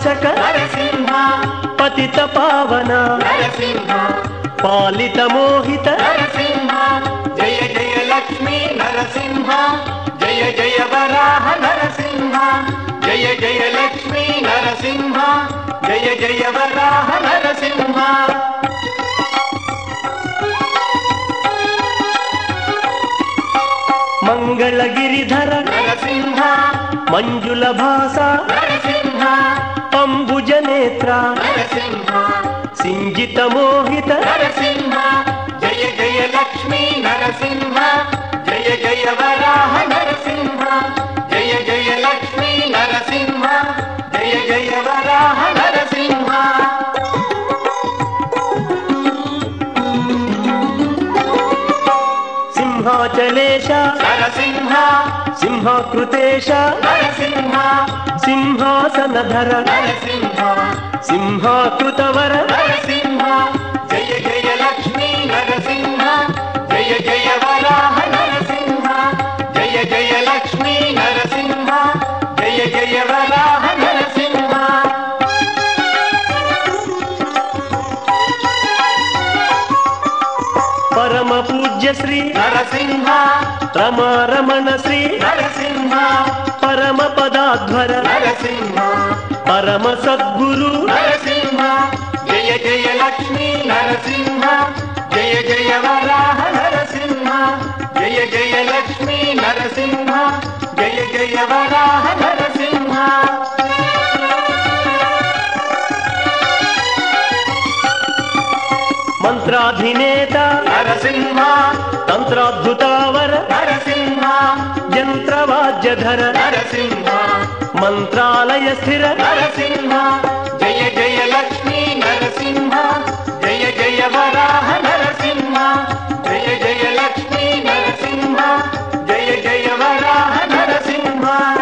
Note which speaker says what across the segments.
Speaker 1: नाशक
Speaker 2: नरसिंह
Speaker 1: पतित पावन
Speaker 2: नरसिंह
Speaker 1: पालित मोहित
Speaker 2: नरसिंह जय जय लक्ष्मी नरसिंह जय जय वराह नरसिंह जय जय लक्ष्मी नरसिंह जय जय वराह नरसिंह
Speaker 1: मंगल गिरिधर
Speaker 2: नरसिंह
Speaker 1: मंजुल भासा
Speaker 2: नरसिंह
Speaker 1: अंबुज नेत्र
Speaker 2: नरसिंह
Speaker 1: सिंजित मोहित
Speaker 2: नरसिंह जय जय लक्ष्मी नरसिंह जय जय वराह नरसिंह जय जय लक्ष्मी नरसिंह जय जय वराह नरसिंह
Speaker 1: सिंहाचलेश
Speaker 2: नरसिंह
Speaker 1: सिंहाकृतेश
Speaker 2: नरसिंह
Speaker 1: सिंहासनधर
Speaker 2: नरसिंह
Speaker 1: सिंहाकृतवर
Speaker 2: नरसिंह जय जय लक्ष्मी नरसिंह जय जय वराह नरसिंह जय जय लक्ष्मी नरसिंह जय जय वराह नरसिंह
Speaker 1: परम पूज्य श्री
Speaker 2: नरसिंह
Speaker 1: रमा रमण श्री
Speaker 2: नरसिंह
Speaker 1: परम पदाध्वर
Speaker 2: नरसिंह
Speaker 1: परम सद्गुरु
Speaker 2: नरसिंह जय जय लक्ष्मी नरसिंह जय जय वराह नरसिंह जय जय लक्ष्मी नरसिंह जय जय वराह नरसिंह
Speaker 1: मंत्राधिनेता
Speaker 2: नरसिंह
Speaker 1: तंत्राद्भुतावर
Speaker 2: नरसिंह
Speaker 1: यंत्रवाद्यधर
Speaker 2: नरसिंह
Speaker 1: मंत्रालय स्थिर
Speaker 2: नरसिंह जय जय लक्ष्मी नरसिंह जय जय वराह नरसिंह जय जय लक्ष्मी नरसिंह जय जय वराह नरसिंह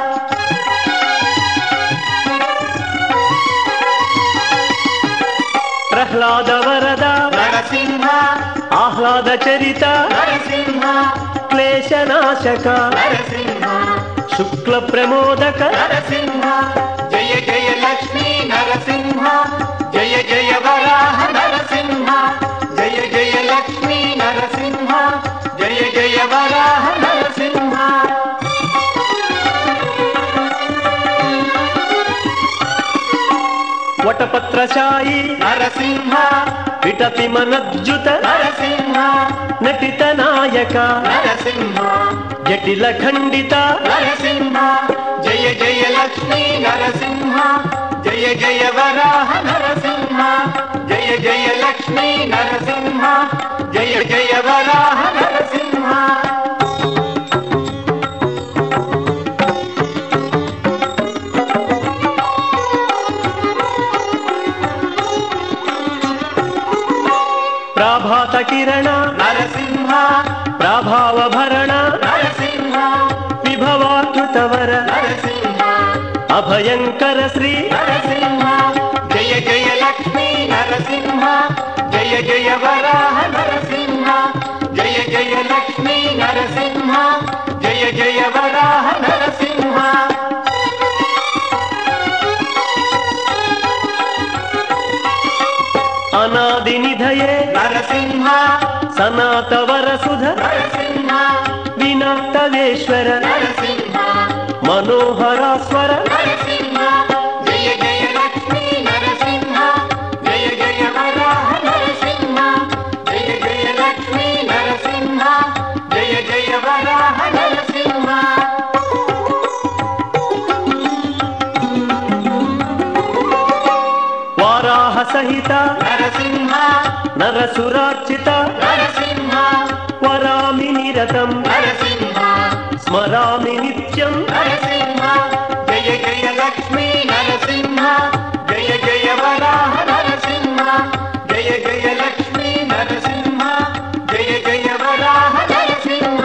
Speaker 1: प्रह्लाद वरद
Speaker 2: नरसिंह
Speaker 1: आह्लाद चरित
Speaker 2: नरसिंह
Speaker 1: क्लेशनाशक
Speaker 2: नरसिंह
Speaker 1: शुक्ल प्रमोदक
Speaker 2: नरसिंह जय जय लक्ष्मी नरसिंह जय जय वराह नरसिंह जय जय लक्ष्मी नरसिंह जय जय वराह नरसिंह
Speaker 1: वटपत्रशायी
Speaker 2: नरसिंह
Speaker 1: विटपि मनज्जुत
Speaker 2: नरसिंह
Speaker 1: नटित नायक
Speaker 2: नरसिंह
Speaker 1: जटिल खंडित
Speaker 2: नरसिंह जय जय लक्ष्मी नरसिंह जय जय वराह नरसिंह जय जय लक्ष्मी नरसिंह जय जय वराह नरसिंह
Speaker 1: प्राभात किरण
Speaker 2: नरसिंह
Speaker 1: प्राभाव भरण
Speaker 2: नरसिंह
Speaker 1: विभवाकृतवर
Speaker 2: नरसिंह
Speaker 1: अभयंकर श्री
Speaker 2: नरसिंह जय जय लक्ष्मी नरसिंह जय जय वराह नरसिंह जय जय लक्ष्मी नरसिंह जय जय वराह नरसिंह
Speaker 1: अनादि निधये
Speaker 2: नरसिंह
Speaker 1: सनातवर सुध
Speaker 2: नरसिंह
Speaker 1: विनातवेश्वर
Speaker 2: नरसिंह
Speaker 1: मनोहरास्वर
Speaker 2: नरसिंह जय जय लक्ष्मी नरसिंह जय जय वराह नरसिंह जय जय लक्ष्मी नरसिंह जय जय वराह नरसिंह
Speaker 1: वाराह सहित
Speaker 2: नरसिंह
Speaker 1: नरसुरार्चित
Speaker 2: नरसिंह
Speaker 1: वरामि निरतं
Speaker 2: नरसिंह
Speaker 1: स्मरामि नित्यं
Speaker 2: नरसिंह जय जय लक्ष्मी नरसिंह जय जय वराह नरसिंह जय जय लक्ष्मी नरसिंह जय जय वराह नरसिंह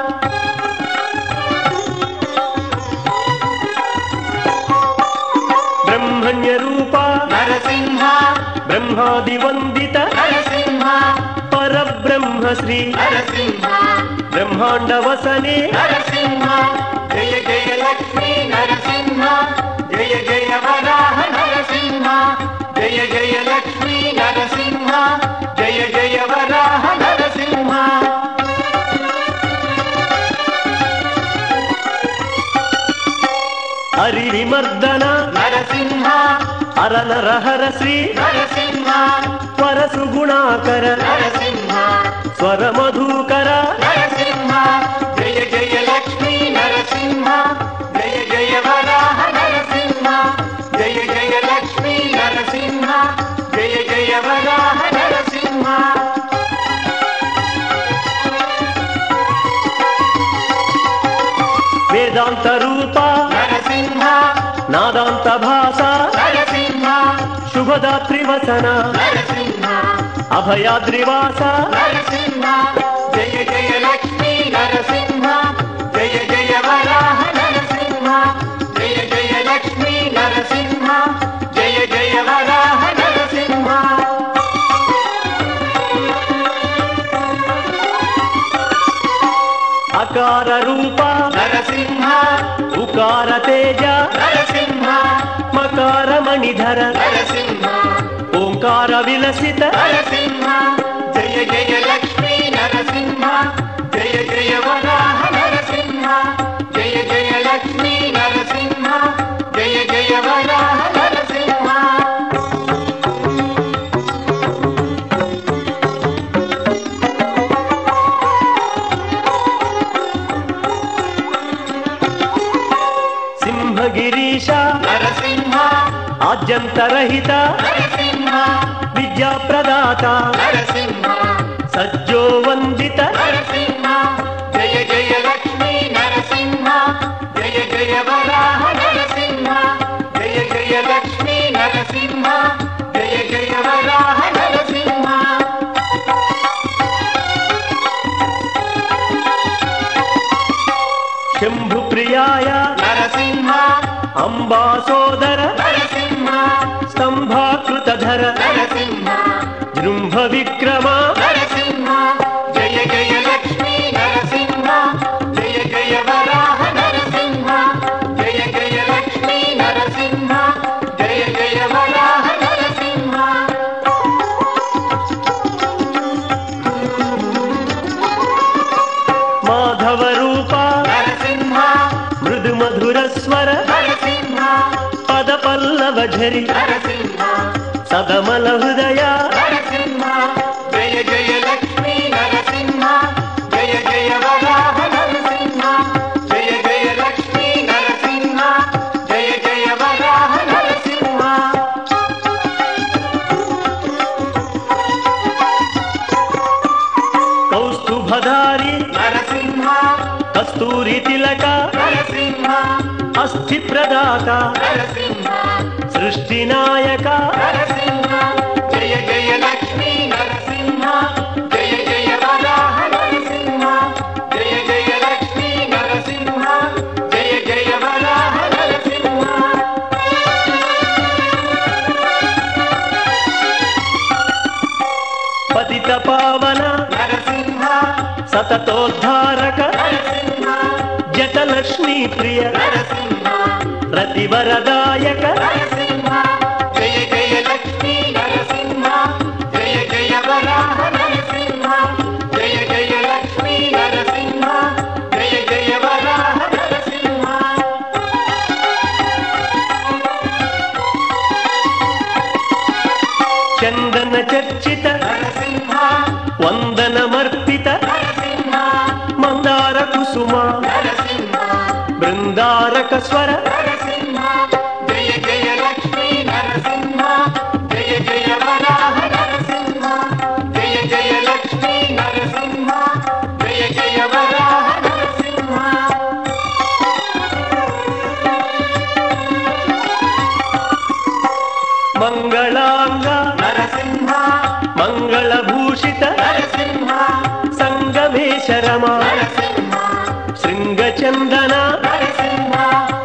Speaker 1: ब्रह्मण्य रूप
Speaker 2: नरसिंह
Speaker 1: ब्रह्मादिवंदित
Speaker 2: नरसिंह
Speaker 1: परब्रह्म श्री
Speaker 2: नरसिंह
Speaker 1: ब्रह्मांड वसने
Speaker 2: नरसिंह जय जय लक्ष्मी नरसिंह जय जय वराह नरसिंह
Speaker 1: అరనరహర శ్రీ
Speaker 2: నరసింహ
Speaker 1: వరసు గుణాకర
Speaker 2: నరసింహ
Speaker 1: స్వర మధుకర
Speaker 2: నరసింహ జయ జయ లక్ష్మీ నరసింహ జయ జయ వరాహ నరసింహ జయ జయ లక్ష్మీ నరసింహ జయ జయ వరాహ నరసింహ
Speaker 1: వేదాంత రూప
Speaker 2: నరసింహ
Speaker 1: నాదాంత భాస
Speaker 2: నరసింహ
Speaker 1: శుభదాత్రి వసన
Speaker 2: నరసింహ
Speaker 1: అభయాద్రివాస
Speaker 2: నరసింహ జయ జయ లక్ష్మీ నరసింహ జయ జయ వరాహ నరసింహ జయ జయ లక్ష్మీ నరసింహ జయ జయ వరాహ నరసింహ
Speaker 1: అకార రూప
Speaker 2: నరసింహ
Speaker 1: ఉకార తేజ
Speaker 2: నరసింహ
Speaker 1: మకార మణిధర
Speaker 2: నరసింహ
Speaker 1: ఓంకార విలసిత
Speaker 2: నరసింహ జయ జయ లక్ష్మీ నరసింహ జయ జయ వరాహ నరసింహ జయ జయ లక్ష్మీ నరసింహ జయ జయ వరాహ నరసింహ
Speaker 1: సింహగిరీశ
Speaker 2: నరసింహ
Speaker 1: ఆద్యంతరహిత
Speaker 2: నరసింహ
Speaker 1: విద్యా ప్రదాత
Speaker 2: నరసింహ
Speaker 1: సజ్జో వందిత
Speaker 2: నరసింహ జయ జయ లక్ష్మీ నరసింహ జయ జయ వరాహ నరసింహ జయ జయ లక్ష్మీ నరసింహ జయ జయ వరాహ నరసింహ
Speaker 1: శంభు ప్రియాయ
Speaker 2: నరసింహ
Speaker 1: అంబా సోదర
Speaker 2: నరసింహ
Speaker 1: స్తంభాకృతధర
Speaker 2: నరసింహ
Speaker 1: జృంభ విక్రమ
Speaker 2: నరసింహ జయ జయ లక్ష్మీ నరసింహ జయ జయ వరాహ నరసింహ జయ జయ లక్ష్మీ నరసింహ జయ జయ వరాహ నరసింహ
Speaker 1: మాధవ రూప
Speaker 2: నరసింహ
Speaker 1: మృదు మధుర స్వర
Speaker 2: నరసింహ
Speaker 1: పద పల్లవ ఝరి
Speaker 2: నరసింహ
Speaker 1: సదమల హృదయ
Speaker 2: నరసింహ జయ జయ లక్ష్మీ నరసింహ జయ జయ వరాహ నరసింహ జయ జయ లక్ష్మీ నరసింహ జయ జయ వరాహ నరసింహ
Speaker 1: కౌస్తుభధారి
Speaker 2: నరసింహ
Speaker 1: కస్తూరి తిలక
Speaker 2: నరసింహ
Speaker 1: అస్థి ప్రదాత
Speaker 2: నరసింహ
Speaker 1: సృష్టి నాయక
Speaker 2: నరసింహ జయ జయ లక్ష్మీ నరసింహ జయ జయ వరాహ నరసింహ జయ జయ లక్ష్మీ నరసింహ జయ జయ వరాహ నరసింహ
Speaker 1: పతిత పావన
Speaker 2: నరసింహ
Speaker 1: సతతోద్ధారక
Speaker 2: నరసింహ
Speaker 1: జటలక్ష్మీ ప్రియ
Speaker 2: నరసింహ
Speaker 1: రతివరదాయక
Speaker 2: నరసింహ జయ జయ లక్ష్మీ నరసింహ జయ జయ వరాహ నరసింహ జయ జయ లక్ష్మీ నరసింహ జయ జయ వరాహ నరసింహ
Speaker 1: చందన చర్చిత
Speaker 2: నరసింహ
Speaker 1: వందనమర్పిత
Speaker 2: నరసింహ
Speaker 1: మందార కుసుమ
Speaker 2: నరసింహ
Speaker 1: బృందారక స్వర
Speaker 2: నరసింహ జయ జయ లక్ష్మీ నరసింహ జయ జయ వరాహ నరసింహ జయ జయ లక్ష్మీ నరసింహ జయ జయ వరాహ నరసింహ
Speaker 1: మంగళాంగ
Speaker 2: నరసింహ
Speaker 1: మంగళభూషిత
Speaker 2: నరసింహ
Speaker 1: సంగమేశరమ
Speaker 2: నరసింహ
Speaker 1: శృంగచందన
Speaker 2: నరసింహ